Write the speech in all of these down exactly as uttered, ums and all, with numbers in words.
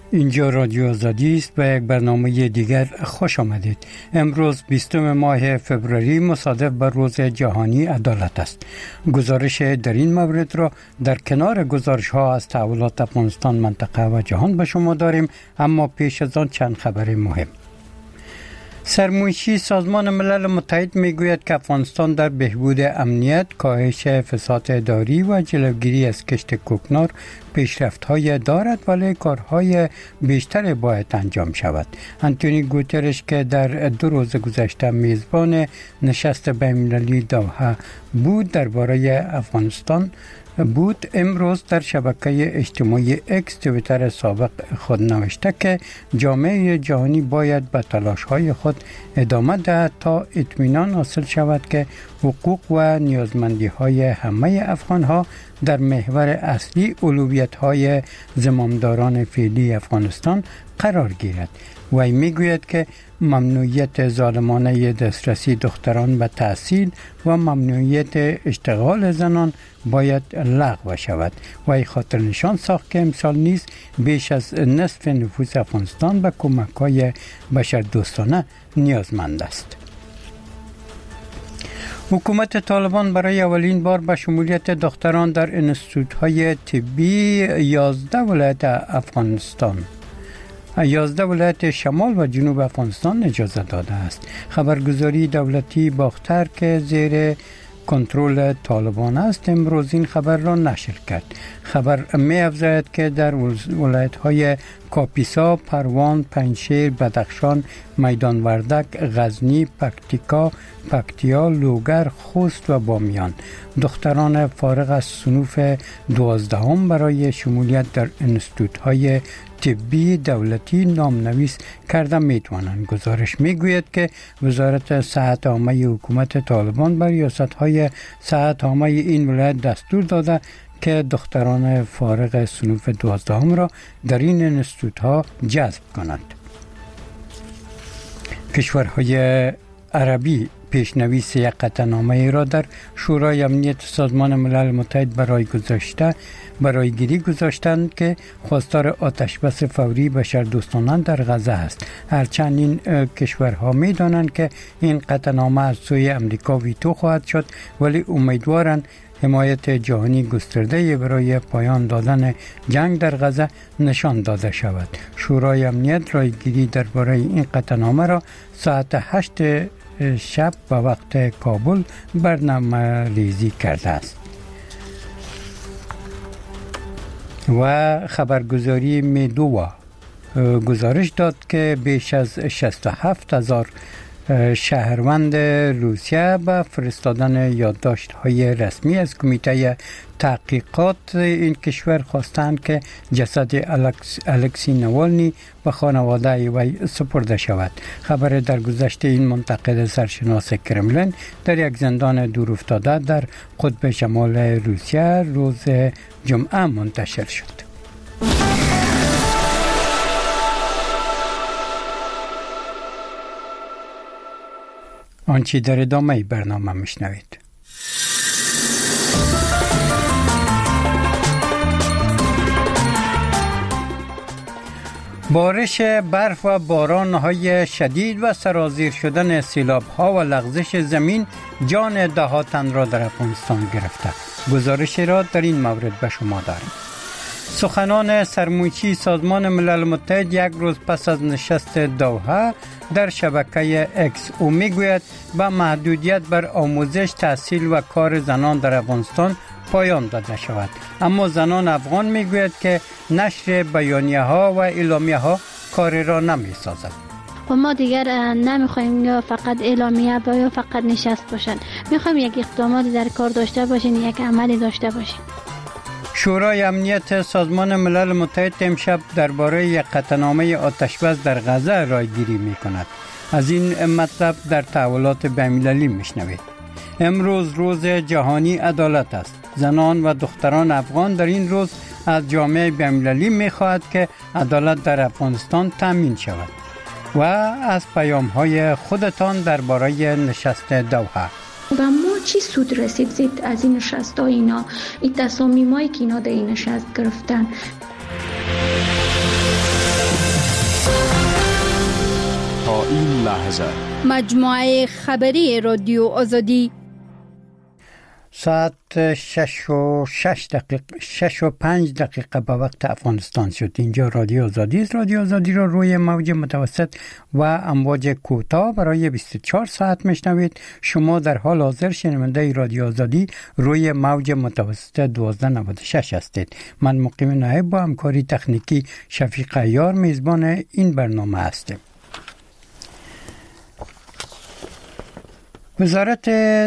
اینجا رادیو آزادی است و یک برنامه دیگر خوش آمدید. امروز بیستم ماه فوریه مصادف بر روز جهانی عدالت است. گزارش در این مورد را در کنار گزارش ها از تحولات افغانستان، منطقه و جهان به شما داریم، اما پیش از آن چند خبر مهم. سرمنشی سازمان ملل متحد میگوید که افغانستان در بهبود امنیت، کاهش فساد اداری و جلوگیری از کشت کوکنار پیشرفت‌های دارد، ولی کارهای بیشتر باید انجام شود. انتونی گوترش که در دو روز گذشته میزبان نشست بین‌المللی دوحه بود درباره افغانستان بود، امروز در شبکه اجتماعی اکس توییتر سابق خود نوشته که جامعه جهانی باید به تلاش‌های خود ادامه دهد تا اطمینان حاصل شود که حقوق و نیازمندی‌های همه افغان‌ها در محور اصلی اولویت‌های زمامداران فعلی افغانستان قرار گیرد. وی میگوید که ممنوعیت ظالمانه دسترسی دختران به تحصیل و ممنوعیت اشتغال زنان باید لغو شود. وی خاطر نشان ساخت که امسال نیز بیش از نصف نفوس افغانستان به کمک‌های بشردوستانه نیازمند است. حکومت طالبان برای اولین بار به شمولیت دختران در انستیتوت‌های طبی یازده ولایت افغانستان یازده ولایت شمال و جنوب افغانستان اجازه داده است. خبرگزاری دولتی باختر که زیر کنترل طالبان است امروز این خبر را نشر کرد. خبر می افزاید که در ولایت‌های کاپیسا، پروان، پنجشیر، بدخشان، میدان وردک، غزنی، پکتیکا، پکتیا، لوگر، خوست و بامیان دختران فارغ از صنوف دوازدهم برای شمولیت در انستیتوت‌های طبی دولتی نامنویس کرده می توانند. گزارش می گوید که وزارت صحت عامه حکومت طالبان بر ریاست‌های صحت عامه این ولایت دستور داده که دختران فارغ صنوف دوازدهم را در این انستیتوت‌ها جذب کنند. کشورهای عربی پیشنویس یک قطعنامه را در شورای امنیت سازمان ملل متحد برای گذاشته برای گیری گذاشتند که خواستار آتشبس فوری بشردوستانه در غزه است. هرچند این کشورها می دانند که این قطعنامه از سوی امریکا ویتو خواهد شد، ولی امیدوارند حمایت جهانی گسترده برای پایان دادن جنگ در غزه نشان داده شود. شورای امنیت رایگیری درباره این قطعنامه را ساعت هشت شب به وقت کابل برنامه ریزی کرده است. و خبرگزاری میدوا گزارش داد که بیش از شصت و هفت هزار شهروند روسیه به فرستادن یادداشت‌های رسمی از کمیته تحقیقات این کشور خواستند که جسد الکس، الکسی نوالنی به خانواده وی سپرده شود. خبر در گذشته این منتقد سرشناس کرملین در یک زندان دور افتاده در قطب شمال روسیه روز جمعه منتشر شد. آنچه در ادامه برنامه میشنوید. بارش برف و باران‌های شدید و سرازیر شدن سیلاب‌ها و لغزش زمین جان ده تن را در افغانستان گرفته. گزارش را در این مورد به شما داریم. سخنان سرمنشی سازمان ملل متحد یک روز پس از نشست دوحه در شبکه اکس او میگوید به محدودیت بر آموزش، تحصیل و کار زنان در افغانستان پایان داده شود. اما زنان افغان میگوید که نشر بیانیه ها و اعلامیه ها کار را نمی سازد. و ما دیگر نمیخوایم یا فقط اعلامیه با یا فقط نشست باشن، میخوایم یک اقداماتی در کار داشته باشین، یک عملی داشته باشین. شورای امنیت سازمان ملل متحد امشب درباره یک قطعنامه آتشبس در غزه رایگیری می کند. از این مطلب در تحولات بین‌المللی میشنوید. امروز روز جهانی عدالت است. زنان و دختران افغان در این روز از جامعه بین‌المللی می‌خواهد که عدالت در افغانستان تامین شود و از پیام‌های خودتان درباره نشست دوحه. و ما چی سود رسید زید از این نشست ها، اینا این تصامیمایی که اینا در این نشست گرفتن. این لحظه مجموعه خبری رادیو آزادی ساعت شش و شش دقیقه شش و پنج دقیقه به وقت افغانستان شد. اینجا رادیو آزادی است. رادیو آزادی را روی موج متوسط و امواج کوتاه برای بیست و چهار ساعت میشنوید. شما در حال حاضر شنونده رادیو آزادی روی موج متوسط دوازده نود و شش هستید. من مقیم نایب با همکاری تکنیکی شفیق عیار میزبان این برنامه هستم. وزارت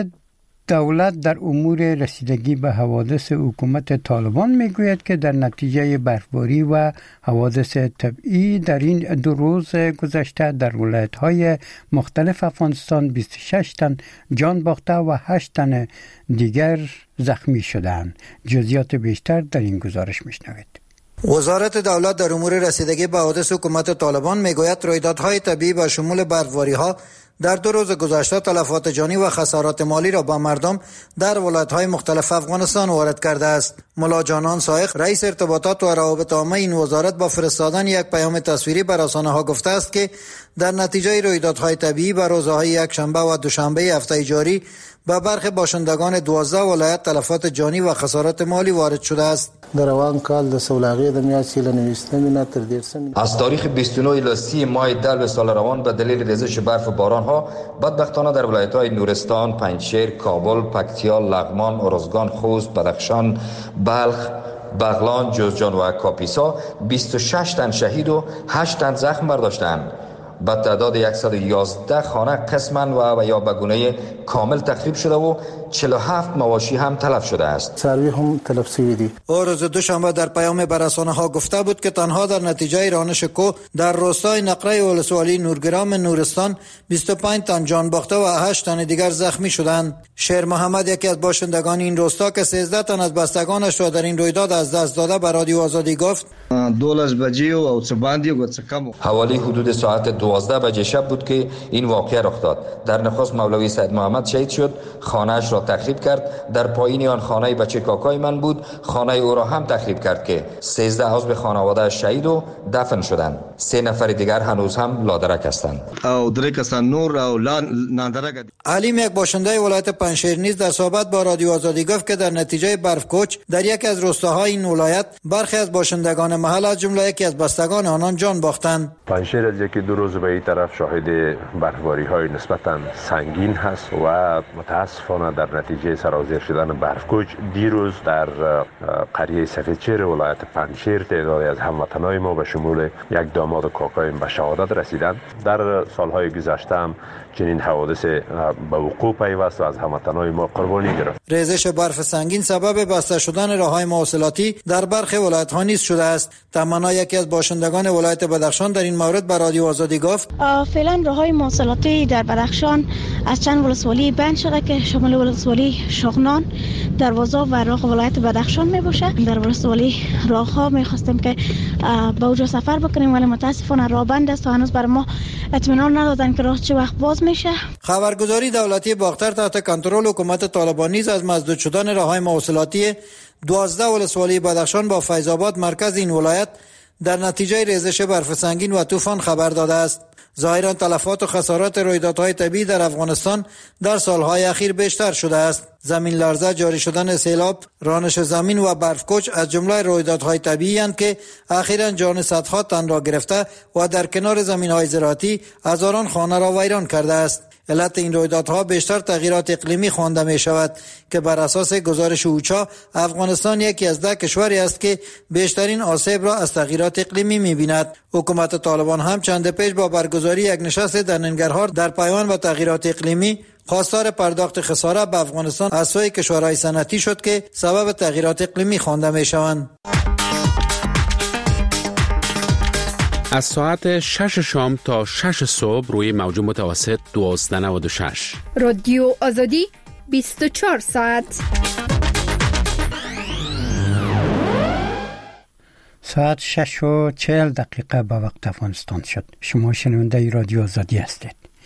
دولت در امور رسیدگی به حوادث حکومت طالبان میگوید که در نتیجه برفباری و حوادث طبیعی در این دو روز گذشته در ولایت‌های مختلف افغانستان بیست و شش تن جان باخته و هشت تن دیگر زخمی شدند. جزئیات بیشتر در این گزارش میشنوید. وزارت دولت در امور رسیدگی به حوادث حکومت طالبان میگوید رویدادهای طبیعی با شمول برفباری‌ها در دو روز گذشته تلفات جانی و خسارات مالی را با مردم در ولایت‌های مختلف افغانستان وارد کرده است. ملا جانان سائق رئیس ارتباطات و روابط عامه این وزارت با فرستادن یک پیام تصویری بر رسانه‌ها گفته است که در نتیجه رویدادهای طبیعی بر روزهای یک شنبه و دوشنبه هفته جاری به برخی باشندگان دوازده ولایت تلفات جانی و خسارات مالی وارد شده است. در روان کال د سولاغی د میاشتې له نویستنې نه تر دیرشم از تاریخ بیست و نه الی سی ماه دلو سال روان به دلیل ریزش برف و باران‌ها بدبختانه در ولایت‌های نورستان، پنجشیر، کابل، پکتیا، لغمان، ارزگان، خوست، بدخشان، بلخ، بغلان، جوزجان و کاپیسا بیست و شش تن شهید و هشت تن زخم برداشتند. با تعداد صد و یازده خانه قسما و یا به گونه کامل تخریب شده و چهل و هفت مواشی هم تلف شده است. سروی هم تلف شده دی. او روز دوشنبه در پیام به رسانه‌ها گفته بود که تنها در نتیجه رانش کوه در روستای نقره ولسوالی نورگرام نورستان بیست و پنج تن جان باخته و هشت تن دیگر زخمی شدند. شیر محمد یکی از باشندگان این روستا که سیزده تن از بستگانش را در این رویداد از دست داده به رادیو آزادی گفت دولت بجیو او څه باندې او څه کم. حوالی حدود ساعت دوازده بجه شب بود که این واقعه رخ داد. در نخست مولوی سید محمد شهید شد، خانه‌اش را تخریب کرد. در پایین آن خانه بچه کاکای من بود، خانه او را هم تخریب کرد که سیزده عضو خانواده شهید و دفن شدند. سه نفر دیگر هنوز هم لادرک هستند. او درې کسان نور او نادرک. علیم یک باشنده ولایت پنجشیر نیز در صحبت با رادیو آزادی گفت که در نتیجه برف کوچ در یکی از روستاهای این ولایت برخی از باشندگان محل از جمله یکی از بستگان آنان جان باختند. پنجشیر از یکی دو روز به این طرف شاهد برفباری‌های نسبتاً سنگین هست و متاسفانه در نتیجه سرازیر شدن برفکوچ دیروز در قریه سفیدچیر ولایت پنجشیر تعدادی از هموطنان ما به شمول یک داماد و کاکایم به شهادت رسیدند. در سالهای گذشته هم چنین حوادث به وقوع پیوست و از هموطنان ما قربانی گرفت. ریزش برف سنگین سبب بسته شدن راههای مواصلاتی در برخی ولایت‌ها نیز شده است. تمنا یکی از باشندگان ولایت بدخشان در این مورد به رادیو آزادی گفت فعلا راههای مواصلاتی در بدخشان از چند ولسوالی بند شده که شامل ولسوالی شغنان، دروازه و راه ولایت بدخشان می باشه. در ولسوالی راهها می خواستیم که با اوجا سفر بکنیم ولی متاسفانه راه بند است و هنوز بر ما اطمینان ندادن که راه چه وقت باز میشه. خبرگزاری دولتی باختر تحت کنترل حکومت طالبان نیز از مسدود شدن راههای مواصلاتی دوازده ولسوالی بدخشان با فیض آباد مرکز این ولایت در نتیجه ریزش برف سنگین و طوفان خبر داده است. ظاهرا تلفات و خسارات رویدادهای طبیعی در افغانستان در سالهای اخیر بیشتر شده است. زمین لرزه، جاری شدن سیلاب، رانش زمین و برفکوچ از جمله رویدادهای طبیعی اند که اخیراً جان صدها تن را گرفته و در کنار زمین‌های زراعتی هزاران خانه را ویران کرده است. علت این رویدادها بیشتر تغییرات اقلیمی خوانده می شود که بر اساس گزارش اوچا افغانستان یکی از ده کشوری است که بیشترین آسیب را از تغییرات اقلیمی می بیند. حکومت طالبان هم چند پیش با برگزاری یک نشست در ننگرهار در پیوند با تغییرات اقلیمی خواستار پرداخت خسارت به افغانستان از سوی کشورهای صنعتی شد که سبب تغییرات اقلیمی خوانده می شوند. از ساعت شش شام تا شش صبح روی موج متوسط دوازده نود و شش. رادیو آزادی بیست و چهار ساعت. ساعت شش و چهل دقیقه به وقت افغانستان شد. شما شنونده رادیو آزادی هستید.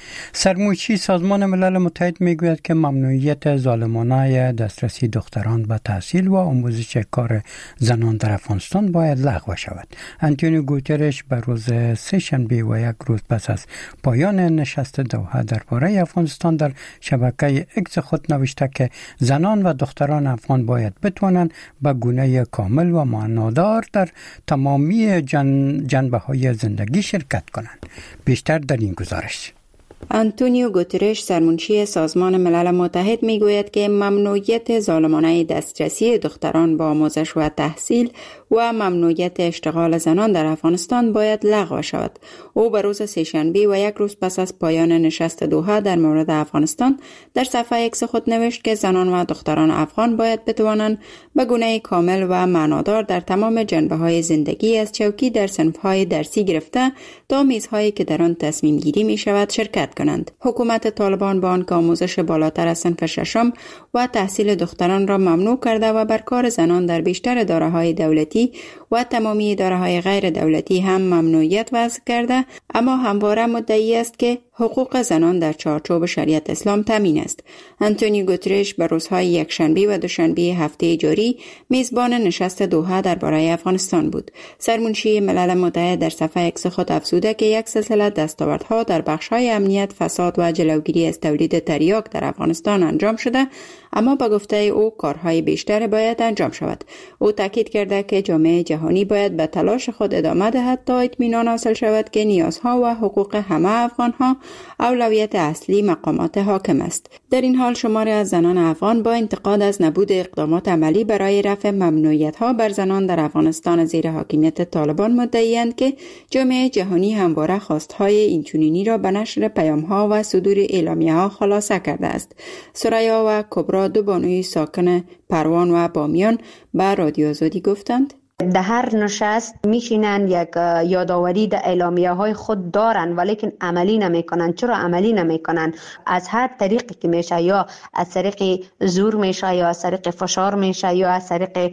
سرموچی سازمان ملل متحد میگوید که ممنوعیت ظالمانه دسترسی دختران به تحصیل و آموزش کار زنان در افغانستان باید لغو شود. آنتونیو گوترش به روز سه شنبه و یک روز پس از پایان نشست دوحه درباره افغانستان در شبکه اکس خود نوشته که زنان و دختران افغان باید بتوانند به گونه کامل و معنادار در تمامی جن... جنبه های زندگی شرکت کنند. بیشتر در این گزارش. آنتونیو گوترش سرمنشی سازمان ملل متحد میگوید که ممنوعیت ظالمانه دسترسی دختران به آموزش و تحصیل و ممنوعیت اشتغال زنان در افغانستان باید لغو شود. او به روز سه‌شنبه و یک روز پس از پایان نشست دوحه در مورد افغانستان در صفحه اکس خود نوشت که زنان و دختران افغان باید بتوانند به گونه کامل و معنادار در تمام جنبه‌های زندگی از چوکی در صنف‌های درسی گرفته تا میزهایی که در آن تصمیم گیری می شود شرکت کنند. حکومت طالبان با آنکه آموزش بالاتر از صنف ششم و تحصیل دختران را ممنوع کرده و بر کار زنان در بیشتر اداره‌های دولتی و تمامی اداره‌های غیر دولتی هم ممنوعیت وضع کرده، اما همواره مدعی است که حقوق زنان در چارچوب شریعت اسلام تامین است. آنتونیو گوترش به روزهای یکشنبه و دوشنبه هفته جاری میزبان نشست دوحه درباره افغانستان بود. سرمنشی ملل متحد در صفحه اکس خود افزوده که یک سلسله دستاوردها در بخش‌های امنیت، فساد و جلوگیری از تولید تریاک در افغانستان انجام شده، اما با گفته او کارهای بیشتر باید انجام شود. او تاکید کرده که جامعه جهانی باید به تلاش خود ادامه دهد تا اطمینان حاصل شود که نیازها و حقوق همه افغانها اولویت اصلی مقامات حاکم است. در این حال شماری از زنان افغان با انتقاد از نبود اقدامات عملی برای رفع ممنوعیت‌ها بر زنان در افغانستان زیر حاکمیت طالبان مدعی‌اند که جامعه جهانی همواره خواستهای اینچنینی را به نشر پیام‌ها و صدور اعلامیه‌ها خلاصه کرده است. سریا و کبرا، دو بانوی ساکن پروان و بامیان، به رادیو آزادی گفتند در هر نشست میشینن یک یادآوری در اعلامیه های خود دارن ولیکن عملی نمیکنن. چرا عملی نمیکنن؟ از هر طریقی که میشه، یا از طریق زور میشه، یا از طریق فشار میشه، یا از طریق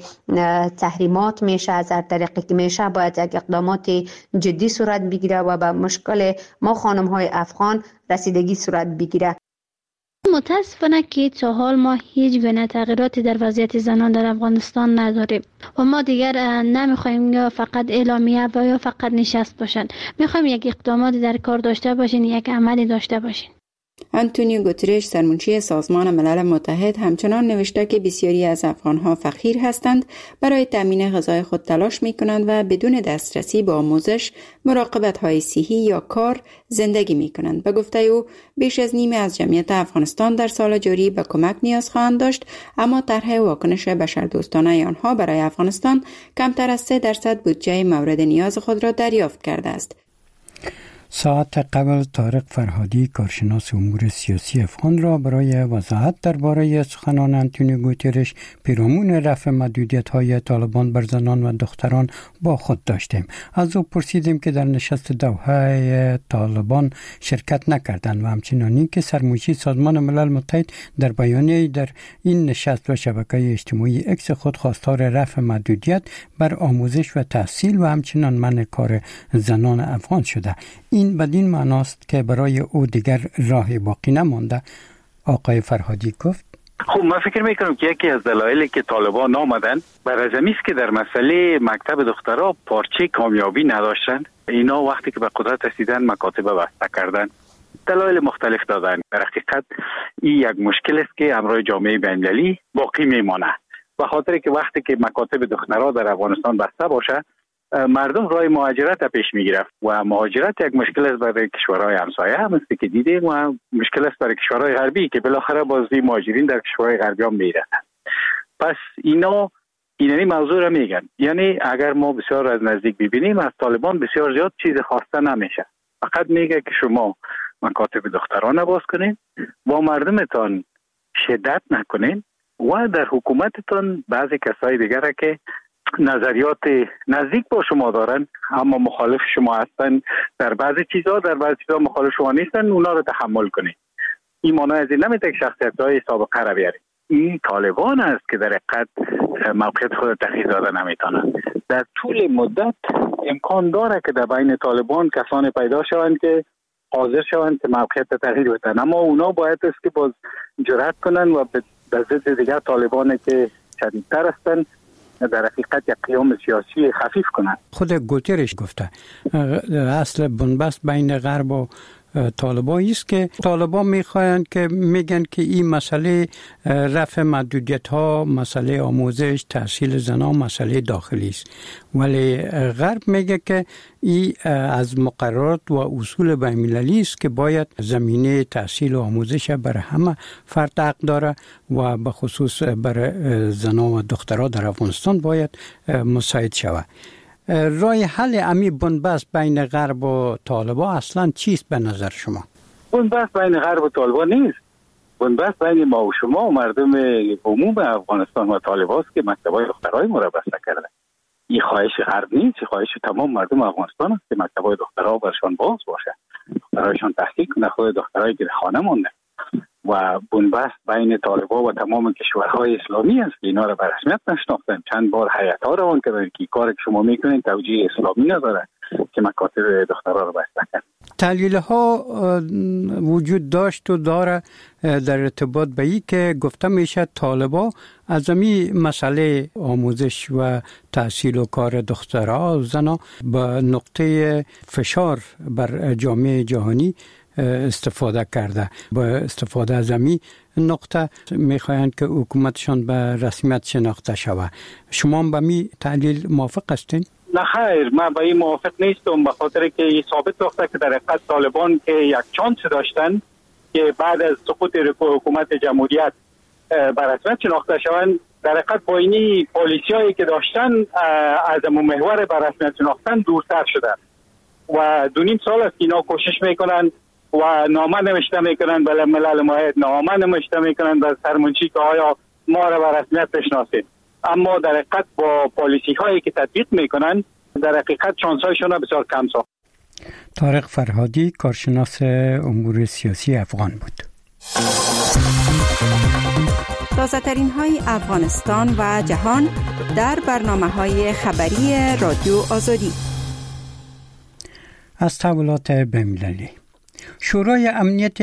تحریمات میشه. از هر طریقی که میشه باید یک اقدامات جدی صورت بگیره و به مشکل ما خانم های افغان رسیدگی صورت بگیره. متاسفانه که تا حال ما هیچ گونه تغییراتی در وضعیت زنان در افغانستان نداریم و ما دیگر نمیخوایم یا فقط اعلامیه و یا فقط نشست باشند. میخوایم یک اقداماتی در کار داشته باشین، یک عملی داشته باشین. آنتونیو گوترش سرمنشی سازمان ملل متحد همچنان نوشته که بسیاری از افغانها فقیر هستند، برای تامین غذای خود تلاش می کنند و بدون دسترسی به آموزش، مراقبت های صحی یا کار زندگی می کنند. به گفته او بیش از نیمه از جمعیت افغانستان در سال جاری به کمک نیاز خواهند داشت، اما طرح واکنش بشردوستانه آنها برای افغانستان کمتر از سه درصد بودجه مورد نیاز خود را دریافت کرده است. ساعت قبل طارق فرهادی کارشناس امور سیاسی افغان را برای وضاحت درباره سخنان آنتونیو گوترش پیرامون رفع محدودیت‌های طالبان بر زنان و دختران با خود داشتیم. از او پرسیدیم که در نشست دوحه طالبان شرکت نکردند و همچنین اینکه سرمنشی سازمان ملل متحد در بیانیه‌ای در این نشست و شبکه اجتماعی اکس خود خواستار رفع محدودیت بر آموزش و تحصیل و همچنین منع کار زنان افغان شده. این بدین معناست که برای او دیگر راه باقی نمانده. آقای فرهادی گفت خب من فکر میکنم که یکی از دلایلی که طالبان آمدن برای زمین است که در مسئله مکتب دخترها پارچه کامیابی نداشتند. اینا وقتی که به قدرت رسیدن مکاتب بسته کردن، دلایل مختلف دادن. در حقیقت این یک مشکل است که امروز جامعه بین‌المللی باقی میمانه، به خاطر که وقتی که مکاتب دخترها در افغانستان بسته باشه مردم راه مهاجرت پیش میگیرند و مهاجرت یک مشکل است برای کشورهای همسایه، هم است که دیدیم، و مشکل است برای کشورهای غربی که بالاخره بازی مهاجرین در کشورهای غربی هم میرن. پس اینا اینمی موضوع را میگن. یعنی اگر ما بسیار از نزدیک ببینیم از طالبان بسیار زیاد چیز خواسته نمیشه، فقط میگه که شما مکاتب دختران باز کنین و مردمتان شدت نکنین و در حکومتتان بعضی کسای دیگره که نظریات نزدیک با شما دارن اما مخالف شما هستن در بعضی چیزها، در بعضی چیزها مخالف شما نیستن، اونا رو تحمل کنید. این معنی از این نمیده که شخصیت‌های سابقه را بیارید. این طالبان است که در حقیقت موقعیت خود تغییر داده نمیتونن. در طول مدت امکان داره که در بین طالبان کسانی پیدا شوند که حاضر شوند که موقعیت تغییر بدن، اما اونا باید است که باز جرأت کنن و به ضد دیگر طالبان که شدیدتر هستند در حقیقت یک قیام سیاسی خفیف کنند. خود گوترش گفته اصل بنبست بین غرب و طالبان است که طالبان میخواهند که میگن که این مسئله رفع محدودیت ها، مسئله آموزش، تحصیل زنان مسئله داخلی است، ولی غرب میگه که این از مقررات و اصول بین المللی است که باید زمینه تحصیل و آموزش برای همه فرد حق داره و به خصوص برای زنان و دخترها در افغانستان باید مساعد شود. رای حل امی بنبست بین غرب و طالبان اصلا چیست به نظر شما؟ بنبست بین غرب و طالبان نیست. بنبست بین ما و شما و مردم عموم افغانستان و طالبان است که مکتب‌های دخترای ما را بسته کرده. این خواهش غرب نیست، این خواهش تمام مردم افغانستان است که مکتب‌های دخترها برشان باز باشه، دخترایشان تحصیل کنه، خود دخترای گیر خانه مونده. و بنبست بین طالبان و تمام کشورهای اسلامی است که اینا را به رسمیت نشناختن. چند بار هیئت‌ها روان کردن که کاری که شما میکنین توجیه اسلامی نداره که مکاتب دخترها را بسته کرد. تحلیل ها وجود داشت و داره در ارتباط به این که گفته میشه طالبان از این مسئله آموزش و تحصیل و کار دخترها و زنها به نقطه فشار بر جامعه جهانی استفاده کرده. با استفاده از این نقطه میخواهند که حکومتشان به رسمیت شناخته شود. شما با می تحلیل موافق هستین؟ نه خیر، من با این موافق نیستم، به خاطر که این ثابت ساخته که در حقیقت طالبان که یک چانس داشتن که بعد از سقوط حکومت جمهوریت به رسمیت شناخته شوند، در حقیقت با اینی پالیسیایی که داشتن از محور به رسمیت شناختن دورتر شدن و دو نیم سال است که اینا کوشش میکنن و نامه نوشته میکنن به ملل متحد، نامه نوشته میکنن به سرمنشی که آیا ما را به رسمیت بشناسید، اما در حقیقت با پالیسی هایی که تطبیق میکنن در حقیقت شانس هایشون بسیار کم ساخت. طارق فرهادی، کارشناس امور سیاسی افغان بود. تازه ترین های افغانستان و جهان در برنامه های خبری رادیو آزادی. از تحولات بین‌المللی، شورای امنیت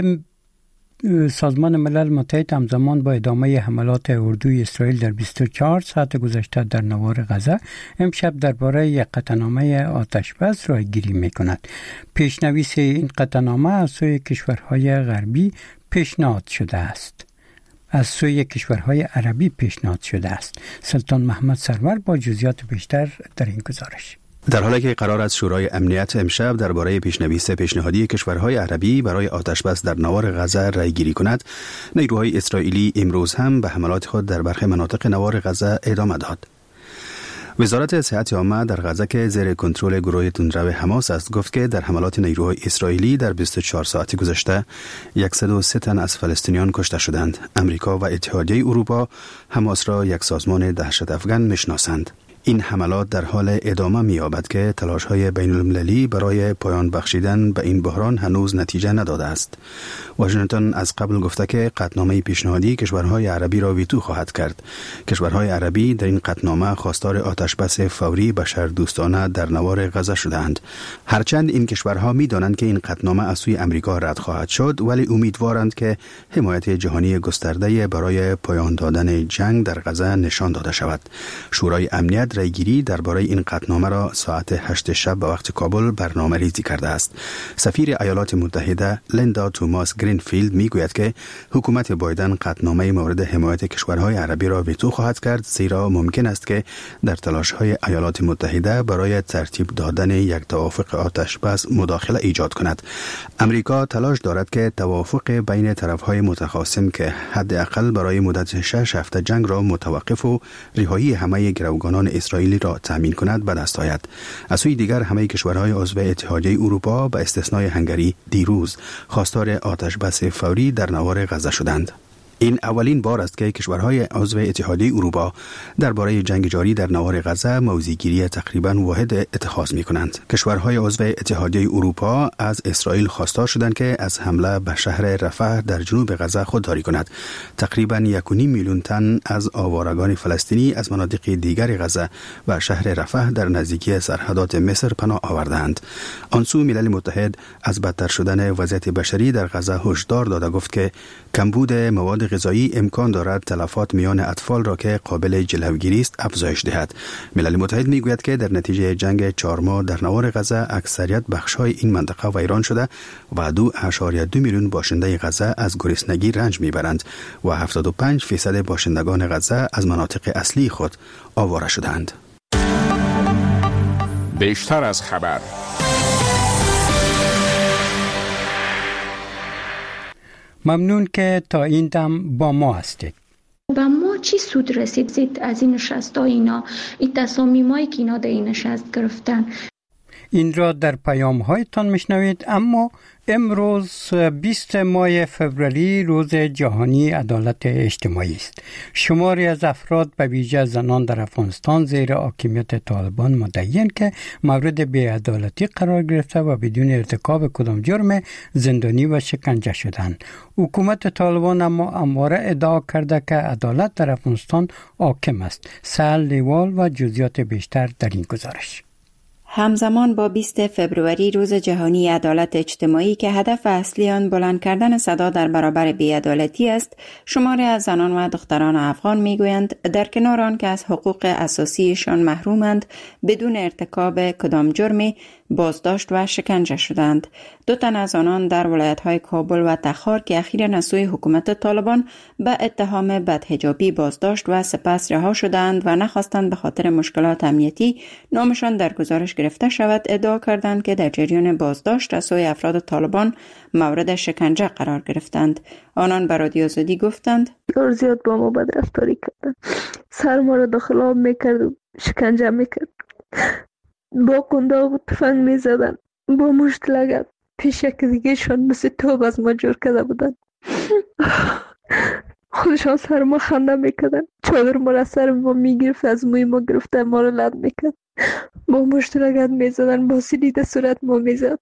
سازمان ملل متحد همزمان با ادامه حملات اردوی اسرائیل در بیست و چهار ساعت گذشته در نوار غزه امشب درباره یک قطعنامه آتشبس راهگیری می‌کند. پیشنویس این قطعنامه از سوی کشورهای غربی پیشنهاد شده است. از سوی کشورهای عربی پیشنهاد شده است. سلطان محمد سرور با جزئیات بیشتر در این گزارش. در حالی که قرار است شورای امنیت امشب درباره پیشنویس پیشنهادی کشورهای عربی برای آتشبس در نوار غزه رأی‌گیری کند، نیروهای اسرائیلی امروز هم به حملات خود در برخی مناطق نوار غزه ادامه داد. وزارت صحت عامه در غزه که زیر کنترل گروه تندرو حماس است گفت که در حملات نیروهای اسرائیلی در بیست و چهار ساعت گذشته صد و سه تن از فلسطینیان کشته شدند. امریکا و اتحادیه اروپا حماس را یک سازمان دهشت افکن می‌شناسند. این حملات در حال ادامه می‌یابد که تلاش‌های بین‌المللی برای پایان بخشیدن به این بحران هنوز نتیجه نداده است. واشنگتن از قبل گفته که قطعنامه پیشنهادی کشورهای عربی را ویتو خواهد کرد. کشورهای عربی در این قطعنامه خواستار آتشبس فوری بشردوستانه در نوار غزه شدند. هرچند این کشورها می‌دانند که این قطعنامه از سوی امریکا رد خواهد شد، ولی امیدوارند که حمایت جهانی گسترده برای پایان دادن جنگ در غزه نشان داده شود. شورای امنیت رأی‌گیری درباره این قطعنامه را ساعت هشت شب به وقت کابل برنامه‌ریزی کرده است. سفیر ایالات متحده لیندا توماس گرینفیلد میگوید که حکومت بایدن قطعنامه مورد حمایت کشورهای عربی را ویتو خواهد کرد، زیرا ممکن است که در تلاش‌های ایالات متحده برای ترتیب دادن یک توافق آتشبس مداخله ایجاد کند. امریکا تلاش دارد که توافق بین طرف‌های متخاصم که حداقل برای مدت شش هفته جنگ را متوقف و رهایی همه گروگانان اسرائیلی را تامین کند به دست آید. از سوی دیگر همه کشورهای عضو اتحادیه اروپا به استثنای هنگری دیروز خواستار آتشبس فوری در نوار غزه شدند. این اولین بار است که کشورهای عضو اتحادیه اروپا درباره جنگ جاری در نوار غزه موضع‌گیری تقریباً واحد اتخاذ می‌کنند. کشورهای عضو اتحادیه اروپا از اسرائیل خواستار شدند که از حمله به شهر رفح در جنوب غزه خودداری کند. تقریباً یک و نیم میلیون تن از آوارگان فلسطینی از مناطق دیگر غزه و شهر رفح در نزدیکی سرحدات مصر پناه آوردند. آن سو ملل متحد از بدتر شدن وضعیت بشری در غزه هشدار داده گفت که کمبود مواد غذایی امکان دارد تلفات میان اطفال را که قابل جلوگیری است افزایش دهد. ملل متحد میگوید که در نتیجه جنگ چهار ماه در نوار غزه اکثریت بخش‌های این منطقه ویران شده و دو اشاریه دو میلیون باشنده غزه از گرسنگی رنج میبرند و هفتاد و پنج فیصد باشندگان غزه از مناطق اصلی خود آواره شدند. بیشتر از خبر. ممنون که تا این دم با ما هستید. و ما چی سود رسید زید از این نشست ها اینا این تصامیمایی که اینا در این نشست گرفتن؟ این را در پیام هایتان میشنوید. اما امروز بیست ماه فوریه روز جهانی عدالت اجتماعی است. شماری از افراد به ویژه زنان در افغانستان زیر حاکمیت طالبان مدعی‌اند که مورد بی‌عدالتی قرار گرفته و بدون ارتکاب کدام جرم زندانی و شکنجه شدند. حکومت طالبان اما همواره ادعا کرده که عدالت در افغانستان حاکم است. سهل لیوال و جزئیات بیشتر در این گزارش. همزمان با بیست فوریه روز جهانی عدالت اجتماعی که هدف اصلی آن بلند کردن صدا در برابر بی‌عدالتی است، شماری از زنان و دختران افغان میگویند در کنار آن که از حقوق اساسیشان محرومند، بدون ارتکاب کدام جرمی بازداشت و شکنجه شدند. دو تن از آنان در ولایت‌های کابل و تخار که اخیراً از سوی حکومت طالبان به اتهام بدحجابی بازداشت و سپس رها شدند و نخواستند به خاطر مشکلات امنیتی نامشان در گزارش گرفته شود، ادعا کردند که در جریان بازداشت از سوی افراد طالبان مورد شکنجه قرار گرفتند. آنان به رادیو آزادی گفتند بسیار زیاد با ما بدرفتاری کردند. سر ما را داخل آب میکرد و شکنجه میکرد. با قنداق و تفنگ می زدن، با مشت لگد. پیش یک دیگه شان مثل توب از ما جور کرده بودن. خودشان سر ما خنده میکردن. چادر ما را سر ما میگرفت، از موی ما گرفته ما را لد میکرد. با مشت لگد می زدن، با سلیده صورت ما می زد.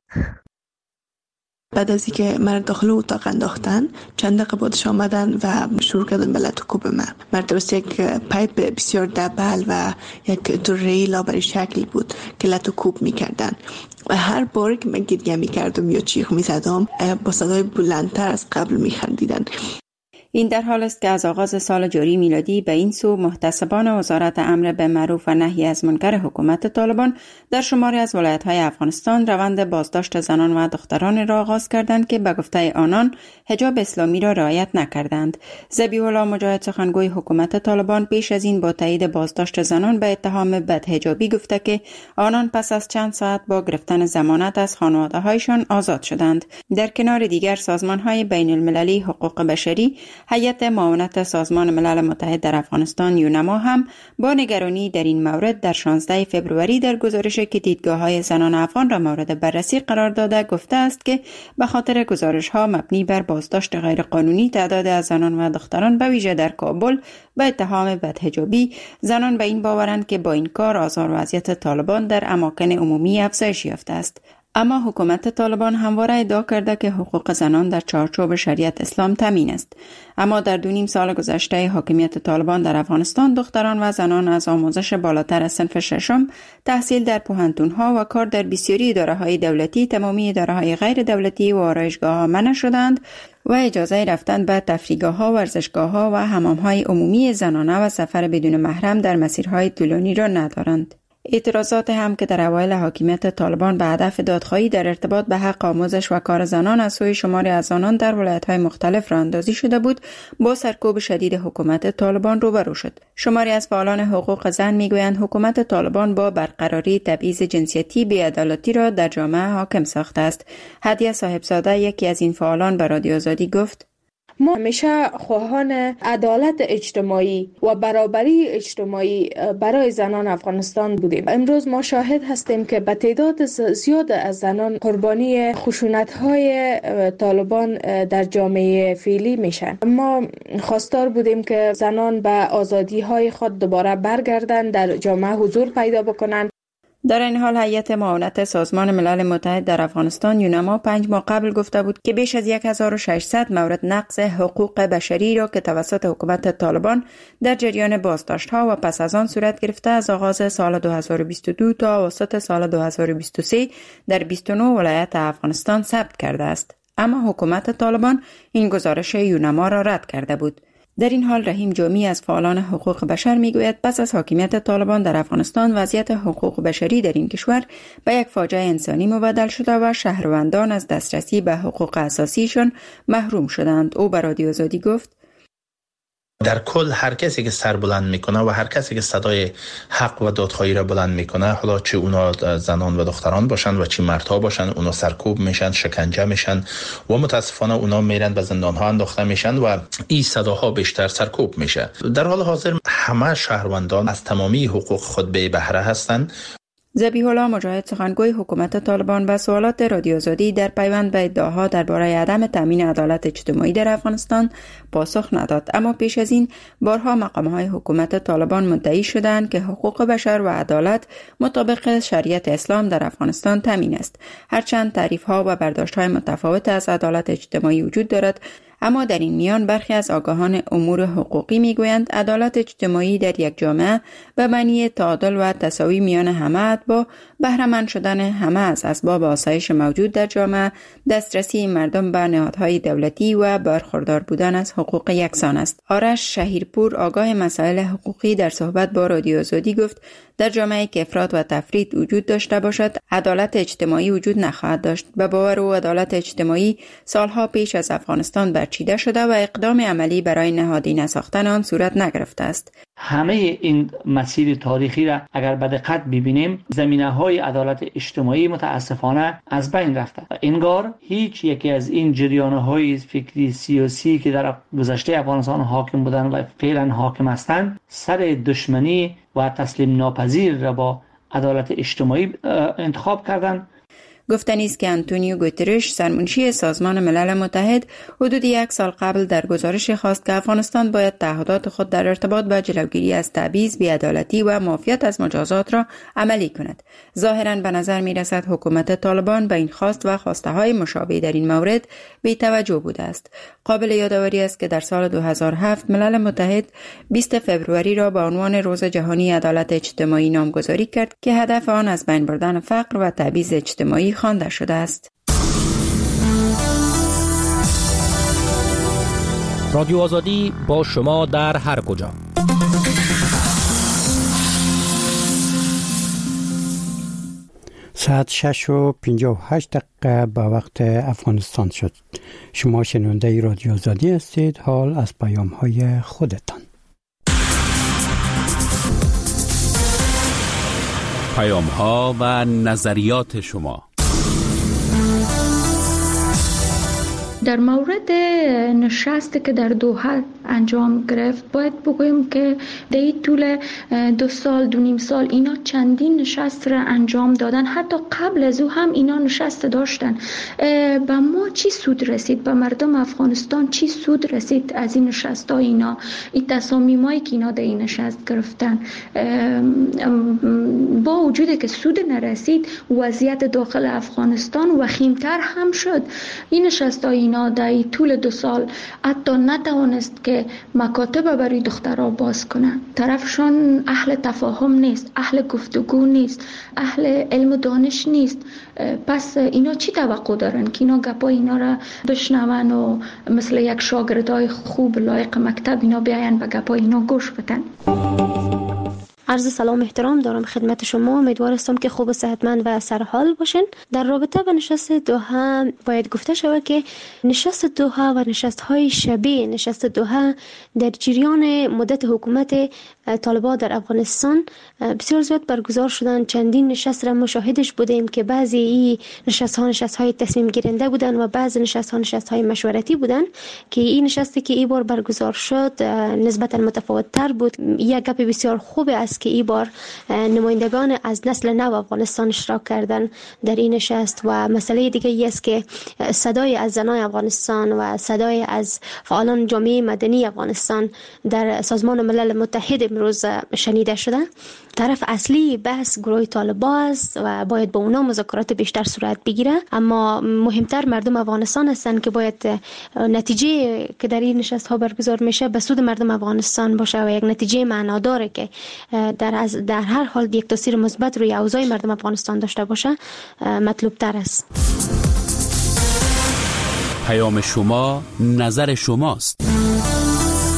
بعد از اینکه من داخل اتاق انداختن، چند دقیقه بعدش آمدن و شروع کردن به لط و کوب من. مرتبه یک پایپ بسیار دبل و یک دوره لابری شکلی بود که لط و کوب میکردن. و هر بار که من گریه میکردم یا چیخ میزدم با صدای بلندتر از قبل میخندیدن. این در حال است که از آغاز سال جاری میلادی به این سو محتسبان وزارت امر به معروف و نهی از منکر حکومت طالبان در شماری از ولایت‌های افغانستان روند بازداشت زنان و دختران را آغاز کردند که به گفته آنان حجاب اسلامی را رعایت نکردند. ذبیح الله مجاهد سخنگوی حکومت طالبان پیش از این با تایید بازداشت زنان به اتهام بدحجابی گفته که آنان پس از چند ساعت با گرفتن ضمانت از خانواده‌هایشان آزاد شدند. در کنار دیگر سازمان‌های بین‌المللی حقوق بشری، هیئت معاونت سازمان ملل متحد در افغانستان یونما هم با نگرانی در این مورد در شانزده فوریه در گزارشی که دیدگاه‌های زنان افغان را مورد بررسی قرار داده گفته است که به خاطر گزارش‌ها مبنی بر بازداشت غیرقانونی تعداد از زنان و دختران به ویژه در کابل به اتهام بدحجابی، زنان به این باورند که با این کار آزار و اذیت طالبان در اماکن عمومی افزایش یافته است. اما حکومت طالبان همواره ادعا کرده که حقوق زنان در چارچوب شریعت اسلام تامین است. اما در دو نیم سال گذشته حاکمیت طالبان در افغانستان دختران و زنان از آموزش بالاتر از صنف ششم، تحصیل در پوهنتون‌ها و کار در بسیاری اداره‌های دولتی، تمامی اداره‌های غیر دولتی و آرایشگاه‌ها منع شدند و اجازه رفتن به تفریحگاه‌ها، ورزشگاه‌ها و حمام‌های عمومی زنانه و سفر بدون محرم در مسیرهای طولانی را ندارند. اعتراضات هم که در اوایل حاکمیت طالبان به هدف دادخواهی در ارتباط به حق آموزش و کار زنان از سوی شماری از آنان در ولایت‌های مختلف راه اندازی شده بود، با سرکوب شدید حکومت طالبان روبرو شد. شماری از فعالان حقوق زن میگویند حکومت طالبان با برقراری تبعیض جنسیتی بی‌عدالتی را در جامعه حاکم ساخته است. هدیه صاحبزاده یکی از این فعالان به رادیو آزادی گفت: ما همیشه خواهان عدالت اجتماعی و برابری اجتماعی برای زنان افغانستان بودیم. امروز ما شاهد هستیم که به تعداد زیاد از زنان قربانی خشونت‌های طالبان در جامعه فعلی میشن. ما خواستار بودیم که زنان به آزادی‌های خود دوباره برگردند، در جامعه حضور پیدا بکنند. در این حال هیئت معاونت سازمان ملل متحد در افغانستان یونما پنج ماه قبل گفته بود که بیش از هزار و ششصد مورد نقض حقوق بشری را که توسط حکومت طالبان در جریان بازداشت‌ها و پس از آن صورت گرفته از آغاز سال دو هزار و بیست و دو تا اواسط سال دو هزار و بیست و سه در بیست و نه ولایت افغانستان ثبت کرده است. اما حکومت طالبان این گزارش یونما را رد کرده بود. در این حال رحیم جامی از فعالان حقوق بشر میگوید پس از حاکمیت طالبان در افغانستان وضعیت حقوق بشری در این کشور به یک فاجعه انسانی مبدل شده و شهروندان از دسترسی به حقوق اساسیشان محروم شدند. او به رادیو آزادی گفت در کل هر کسی که سر بلند میکنه و هر کسی که صدای حق و دادخواهی را بلند میکنه، حالا چه اونا زنان و دختران باشن و چه مردها باشن، اونا سرکوب میشن، شکنجه میشن و متاسفانه اونا میرن به زندان ها انداخته میشن و این صداها بیشتر سرکوب میشه. در حال حاضر همه شهروندان از تمامی حقوق خود به بهره هستند. ذبیح الله مجاهد سخنگوی حکومت طالبان به سوالات رادیو آزادی در پیوند به ادعاها درباره عدم تامین عدالت اجتماعی در افغانستان پاسخ نداد، اما پیش از این بارها مقام‌های حکومت طالبان مدعی شدند که حقوق بشر و عدالت مطابق شریعت اسلام در افغانستان تامین است. هرچند تعریف‌ها و برداشت‌های متفاوت از عدالت اجتماعی وجود دارد، اما در این میان برخی از آگاهان امور حقوقی میگویند عدالت اجتماعی در یک جامعه به معنی تعادل و تساوی میان همه اتباع، بهره‌مند شدن همه از اسباب آسایش موجود در جامعه، دسترسی مردم به نهادهای دولتی و برخوردار بودن از حقوق یکسان است. آرش شهیرپور آگاه مسائل حقوقی در صحبت با رادیو آزادی گفت در جامعه که افراط و تفرید وجود داشته باشد عدالت اجتماعی وجود نخواهد داشت. به باور او عدالت اجتماعی سالها پیش از افغانستان برچیده شده و اقدام عملی برای نهادینه ساختن آن صورت نگرفته است. همه این مسیر تاریخی را اگر به دقت ببینیم زمینه‌های عدالت اجتماعی متاسفانه از بین رفته. انگار هیچ یکی از این جریان‌های فکری سیاسی که در گذشته افغانستان حاکم بودند و فعلا حاکم هستند سر دشمنی و تسلیم ناپذیر را با عدالت اجتماعی انتخاب کردند. گفتنی است که آنتونیو گوترش سرمنشی سازمان ملل متحد حدود یک سال قبل در گزارش خواست که افغانستان باید تعهدات خود در ارتباط با جلوگیری از تبعیض، بی‌عدالتی و معافیت از مجازات را عملی کند. ظاهراً به نظر می رسد حکومت طالبان به این خواست و خواسته های مشابه در این مورد بی توجه بوده است. قابل یادآوری است که در سال دو هزار و هفت ملل متحد بیست فوریه را به عنوان روز جهانی عدالت اجتماعی نامگذاری کرد که هدف آن از بین بردن فقر و تبعیض اجتماعی خوانده شده است. رادیو آزادی با شما در هر کجا. ساعت شش و پنجاه و هشت دقیقه به وقت افغانستان شد. شما شنونده رادیو آزادی هستید. حال از پیام های خودتان. پیام ها و نظریات شما. در مورد نشستی که در دوحه انجام گرفت باید بگویم که در این طول دو سال دو نیم سال اینا چندین نشست را انجام دادن. حتی قبل از او هم اینا نشست داشتن. به ما چی سود رسید؟ به مردم افغانستان چی سود رسید از این نشست ها؟ اینا این تصامیمایی که اینا در این نشست گرفتن با وجودی که سود نرسید وضعیت داخل افغانستان وخیمتر هم شد. این نشست ها اینا در این طول دو سال حتی نتوانست که مکاتب برای دخترها باز کنن. طرفشان اهل تفاهم نیست، اهل گفتگو نیست، اهل علم و دانش نیست. پس اینا چی توقع دارن که اینا گپای اینا را بشنون و مثل یک شاگردای خوب لایق مکتب اینا بیاین به گپای اینا گوش بدن؟ عرض سلام احترام دارم خدمت شما. امیدوارم که خوب و صحتمند و سرحال باشین. در رابطه با نشست دوحه باید گفته شود که نشست دوحه و نشست های شبیه نشست دوحه در جریان مدت حکومت طالبان در افغانستان بسیار زیاد برگزار شدن. چندین نشست را مشاهدش بودیم که بعضی این نشست ها نشست های تصمیم گیرنده بودن و بعضی نشست ها نشست های مشورتی بودن که این نشستی که این بار برگزار شد نسبتا متفاوت تر بود. یک گپ بسیار خوب است که این بار نمایندگان از نسل نو افغانستان اشتراک کردن در این نشست و مسئله دیگه ای است که صدای از زنان افغانستان و صدای از فعالان جامعه مدنی افغانستان در سازمان ملل متحد امروز شنیده شده. طرف اصلی بحث گروه طالبان است و باید با اونا مذاکرات بیشتر صورت بگیره، اما مهمتر مردم افغانستان هستند که باید نتیجه که در این نشست ها برگزار میشه به سود مردم افغانستان باشه و یک نتیجه معناداره که در از در هر حال یک تاثیر مثبت روی اوضاع مردم افغانستان داشته باشه مطلوب تر است. پیام شما، نظر شماست.